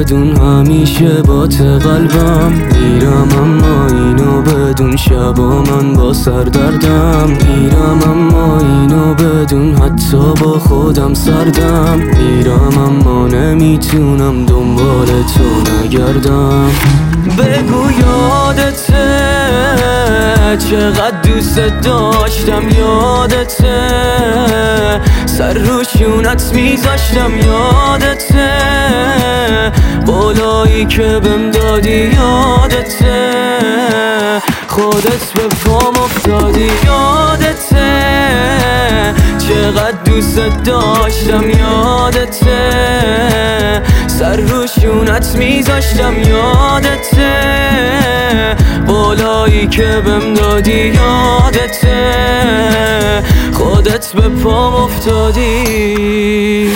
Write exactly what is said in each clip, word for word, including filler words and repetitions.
بدون همیشه با قلبم میرم، اما اینو بدون شبا من با سردردم میرم، اما اینو بدون حتی با خودم سردم میرم، اما نمیتونم دنبال تو نگردم. بگو یادته چقدر دوست داشتم، یادته سر روشونت میذاشتم، یادته قولایی که بهم دادی، یادته خودت به پام افتادی، یادته چقدر دوست داشتم، یادته سر روشونت میذاشتم، یادته قولایی که بهم دادی، یادته خودت به پام افتادی.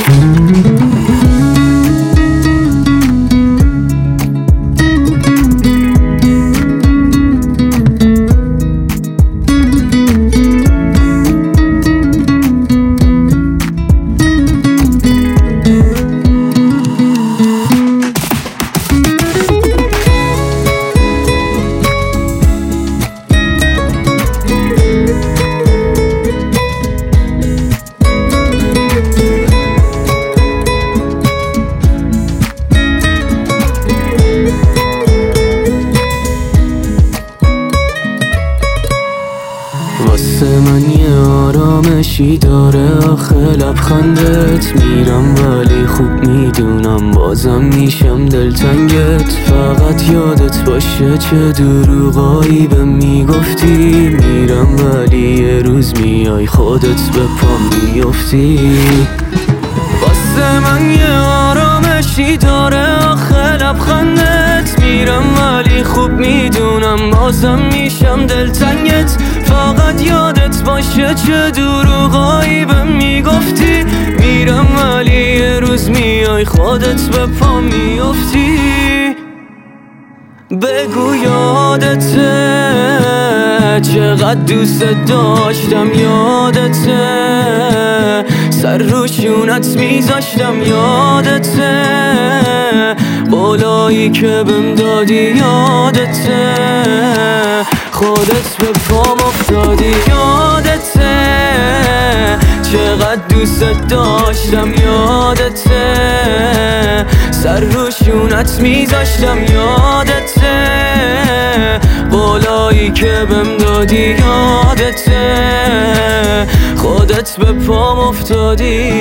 واسه من یه آرامشی داره آخه لبخندت، میرم ولی خوب میدونم بازم میشم دلتنگت. فقط یادت باشه چه دروغایی بهم میگفتی، میرم ولی یه روز میای خودت به پام میافتی. واسه من یه آرامشی داره آخه لبخندت، میرم ولی خوب میدونم بازم میشم دلتنگت. فقط یادت باشه چه دروغایی بهم میگفتی، میرم ولی یه روز میای خودت به پا میافتی. بگو یادته چقدر دوست داشتم، یادته سر روشونت میذاشتم، یادته قولایی که بهم دادی، یادته خودت به پام افتادی، یادته چقدر دوست داشتم، یادته سر روشونت میذاشتم، یادته قولایی که بهم دادی، یادته خودت به پام افتادی.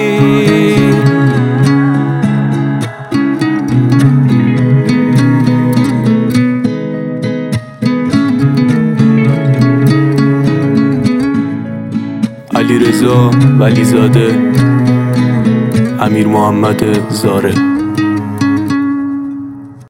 علیرضا ولیزاده، امیر محمد زاره.